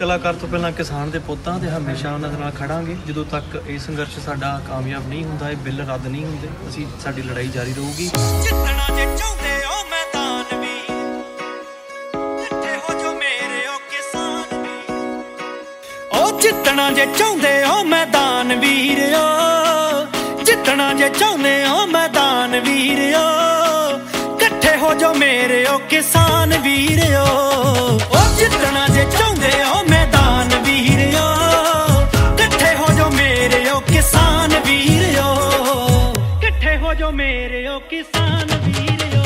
ਕਲਾਕਾਰ ਤੋਂ ਪਹਿਲਾਂ ਕਿਸਾਨ ਦੇ ਪੁੱਤਾਂ ਤੇ ਹਮੇਸ਼ਾ ਉਹਨਾਂ ਦੇ ਨਾਲ ਖੜਾਂਗੇ ਜਦੋਂ ਤੱਕ ਇਹ ਸੰਘਰਸ਼ ਸਾਡਾ ਕਾਮਯਾਬ ਨਹੀਂ ਹੁੰਦਾ, ਇਹ ਬਿੱਲ ਰੱਦ ਨਹੀਂ ਹੁੰਦੇ। ਅਸੀਂ ਸਾਡੀ ਲੜਾਈ ਜਾਰੀ ਰਹੂਗੀ। ਜਿੱਤਣਾ ਜੇ ਚਾਹੁੰਦੇ ਹੋ ਮੈਦਾਨ ਵੀ ਇਕੱਠੇ ਹੋ ਜੋ ਮੇਰੇ ਉਹ ਕਿਸਾਨ ਵੀ। ਉਹ ਜਿੱਤਣਾ ਜੇ ਚਾਹੁੰਦੇ ਹੋ ਮੈਦਾਨ ਵੀਰਿਓ, ਜਿੱਤਣਾ ਜੇ ਚਾਹੁੰਦੇ ਹੋ ਮੈਦਾਨ ਵੀਰਿਓ, ਇਕੱਠੇ ਹੋ ਜੋ ਮੇਰੇ ਉਹ ਕਿਸਾਨ ਵੀਰਿਓ। ਉਹ ਜਿੱਤਣਾ ਜੇ ਚਾਹੁੰਦੇ ਹੋ ਮੈਦਾਨ ਵੀਰਿਓ, ਇਕੱਠੇ ਹੋ ਜੋ ਮੇਰੇ ਉਹ ਕਿਸਾਨ ਵੀਰਿਓ, ਇਕੱਠੇ ਹੋ ਜੋ ਮੇਰੇ ਉਹ ਕਿਸਾਨ ਵੀਰਿਓ।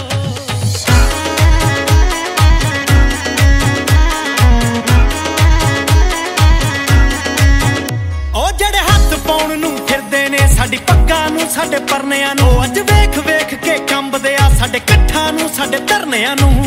ਉਹ ਜਿਹੜੇ ਹੱਥ ਪਾਉਣ ਨੂੰ ਫਿਰਦੇ ਨੇ ਸਾਡੀ ਪੱਗਾਂ ਨੂੰ, ਸਾਡੇ ਪਰਨਿਆਂ ਨੂੰ, ਅੱਜ ਵੇਖ ਵੇਖ ਕੇ ਕੰਬਦੇ ਆ ਸਾਡੇ ਕੱਠਾਂ ਨੂੰ, ਸਾਡੇ ਧਰਨਿਆਂ ਨੂੰ।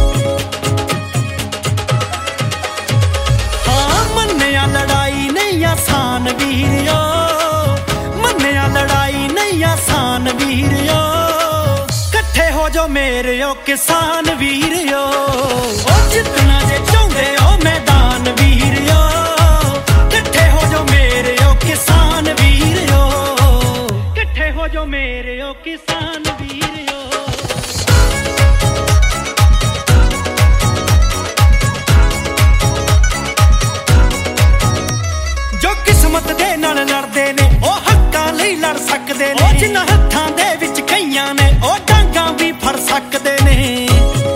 ਮੰਨਿਆ ਲੜਾਈ ਨਹੀਂ ਆਸਾਨ ਵੀਰਿਓ, ਮੰਨਿਆ ਲੜਾਈ ਨਹੀਂ ਆਸਾਨ ਵੀਰਿਓ, ਇਕੱਠੇ ਹੋ ਜੋ ਮੇਰੇ ਉਹ ਕਿਸਾਨ ਵੀਰਿਓ। ਉਹ ਜਿੱਤਣਾ ਜੇ ਚਾਹੁੰਦੇ ਹੋ ਮੈਦਾਨ ਵੀਰਿਓ, ਇਕੱਠੇ ਹੋ ਜੋ ਮੇਰੇ ਉਹ ਕਿਸਾਨ ਵੀਰਿਓ, ਇਕੱਠੇ ਹੋ ਜੋ ਮੇਰੇ ਉਹ ਕਿਸਾਨ ਵੀਰਿਓ। ਕਿਸਮਤ ਦੇ ਨਾਲ ਲੜਦੇ ਨੇ ਉਹ ਹੱਕਾਂ ਲਈ ਲੜ ਸਕਦੇ ਨੇ, ਉਹ ਜਿਨ੍ਹਾਂ ਹੱਥਾਂ ਦੇ ਵਿੱਚ ਕਈਆਂ ਨੇ ਉਹ ਡਾਂਗਾਂ ਵੀ ਫੜ ਸਕਦੇ ਨੇ।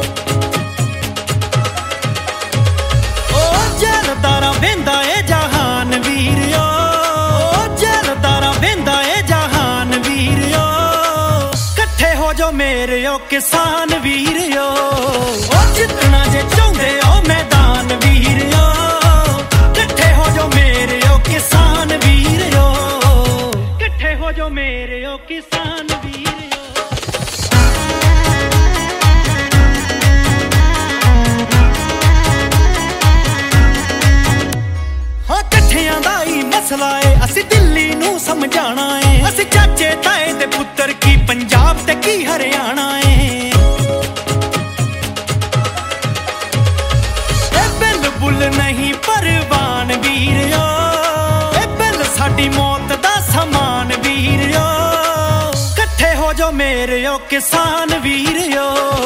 ਉਹ ਜਲਦਾਰਾ ਵੇਂਦਾ ਏ ਜਹਾਨ ਵੀਰਿਓ, ਉਹ ਜਲਦਾਰਾ ਵੇਂਦਾ ਏ ਜਹਾਨ ਵੀਰਿਓ, ਇਕੱਠੇ ਹੋ ਜੋ ਮੇਰੇ ਉਹ ਕਿਸਾਨ ਵੀਰਿਓ। ਉਹ ਜਿੱਤਣਾ ਜੇ ਚਾਹੁੰਦੇ ਹੋ ਮੈਦਾਨ ਵੀਰਿਓ, ਇਕੱਠੇ ਹੋ ਜੋ ਮੇਰੇ ਉਹ ਕਿਸਾਨ ਵੀਰਿਓ, ਇਕੱਠੇ ਹੋ ਜੋ ਮੇਰੇ ਉਹ ਕਿਸਾਨ ਵੀਰਿਓ। ਹਾਂ ਇਕੱਠਿਆਂ ਦਾ ਹੀ ਮਸਲਾ ਏ, ਅਸੀਂ ਦਿੱਲੀ ਨੂੰ ਸਮਝਾਣਾ ਏ, ਅਸੀਂ ਚਾਚੇ ਤਾਏ ਦੇ ਪੁੱਤਰ ਕੀ ਪੰਜਾਬ ਤੇ ਕੀ ਹਰਿਆਣਾ ਏ। ਇਹ ਬਿੱਲ ਬੁੱਲ ਨਹੀਂ ਪਰਵਾਨ ਵੀਰਿਓ, ਇਹ ਬਿੱਲ ਸਾਡੀ ਮੌਤ ਦਾ ਸਮਾਨ ਵੀਰਿਓ, ਇਕੱਠੇ ਹੋ ਜੋ ਮੇਰੇ ਉਹ ਕਿਸਾਨ ਵੀਰਿਓ।